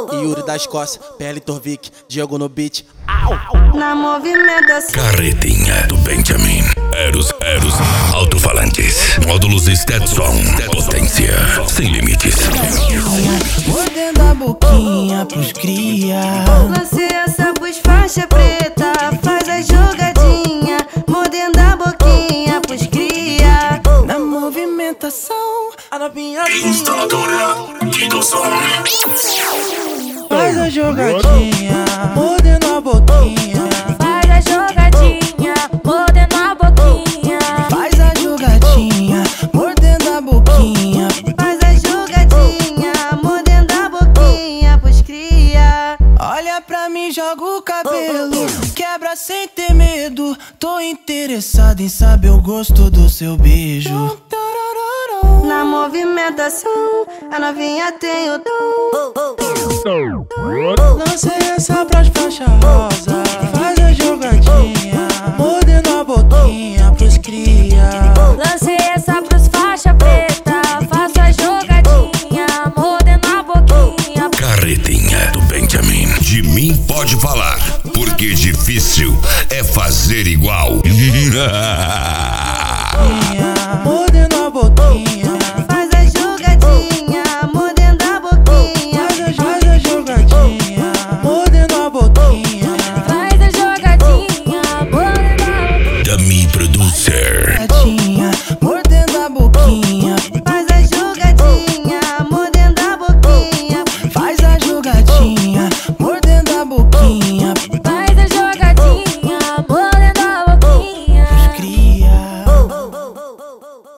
Yuri da Escócia, PL Torvik, Diego no beat. Na movimentação. Carretinha do Benjamin. Eros, alto-falantes. Módulos Stetson. Potência sem limites. Mordendo a boquinha pros cria. Lancei essa pros faixa preta. Faz a jogadinha. Mordendo a boquinha pros cria. Na movimentação, A novinha Instaladora Guidoson. faz a jogadinha, mordendo a boquinha. Faz a jogadinha. Mordendo a boquinha. Faz a jogadinha, mordendo a boquinha. Faz a jogadinha. Mordendo a boquinha pros cria. Olha pra mim, joga o cabelo, quebra sem ter medo. Tô interessado em saber o gosto do seu beijo. Na movimentação, a novinha tem o dom. Lancei essa pras faixa rosa. Faz a jogadinha, mordendo a boquinha pros cria. Lancei essa pros faixa preta. Faço a jogadinha. Mordendo a boquinha. Carretinha do Benjamin. De mim pode falar, porque difícil é fazer igual.